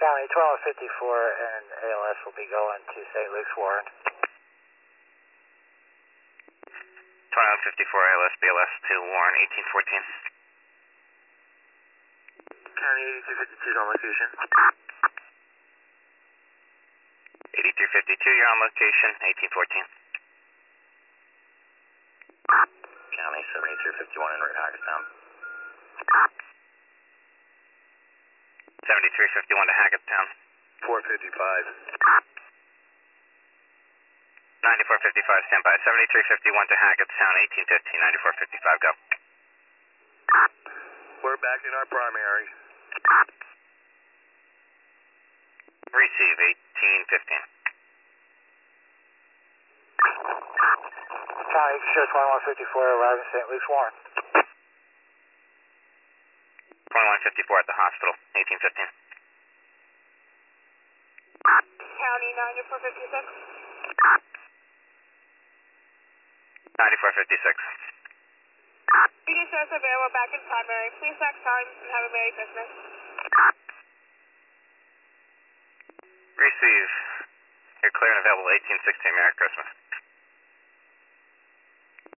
County 1254 and ALS will be going to St. Luke's Warren. 2154 ALS, BLS to Warren, 1814. County 8252 is on location. 8352, you're on location, 1814. County 7351 en route Hackettstown. 7351 to Hackettstown. 455. 9455, stand by. 7351 to Hackettstown, 1815, 9455, go. We're back in our primary. Receive, 1815. County show 2154 arriving St. Luke's Warren. 2154 at the hospital, 1815. County 9456. 9456. BDSS available back in primary. Please back time and have a Merry Christmas. Receive. You're clear and available, 1816, Merry Christmas.